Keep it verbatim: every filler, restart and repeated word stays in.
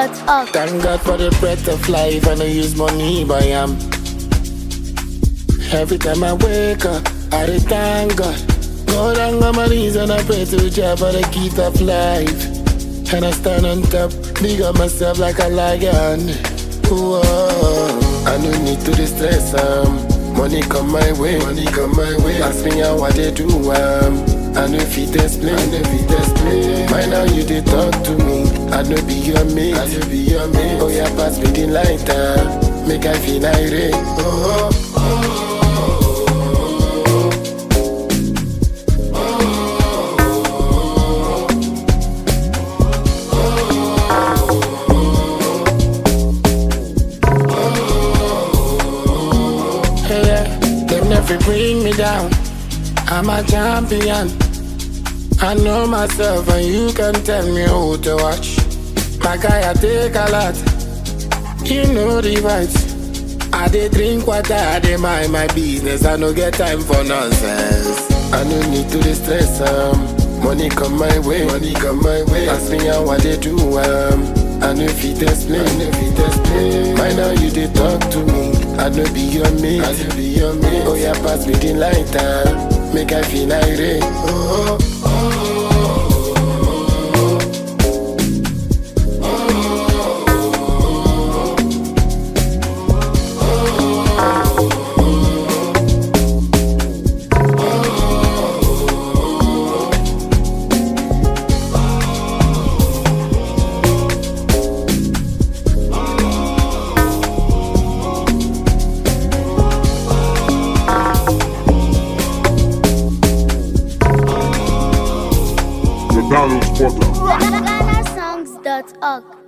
dot org. Thank God for the breath of life, and I use money by am. Every time I wake up, I dey thank God. Go down on my knees and I pray to Jah for the gift of life. And I stand on top, big up myself like a lion. Whoa, I no need to distress um. Money come my way, money come my way. Ask me how I they do um. I know if it explain, I know if it explain. Mind how you they talk to me. I know be your mate, I know be your mate. Oh yeah, pass me the lighter, make I feel irate. Oh, oh, oh. Never bring me down, I'm a champion. I know myself and you can tell me who to watch. My guy, I take a lot, you know the vibes. I dey drink water, I dey mind my business. I no get time for nonsense. I no need to dey stress um. Money come my way, money come my way. Ask me how I dey do um. I know if it explain, I know if it explain. Mind how you dey talk to me. I know be your mate, I know be your mate. Oh yeah, pass me the lighter, make I feel irate. Oh, oh, oh, Download Spotter. Ghana songs dot org.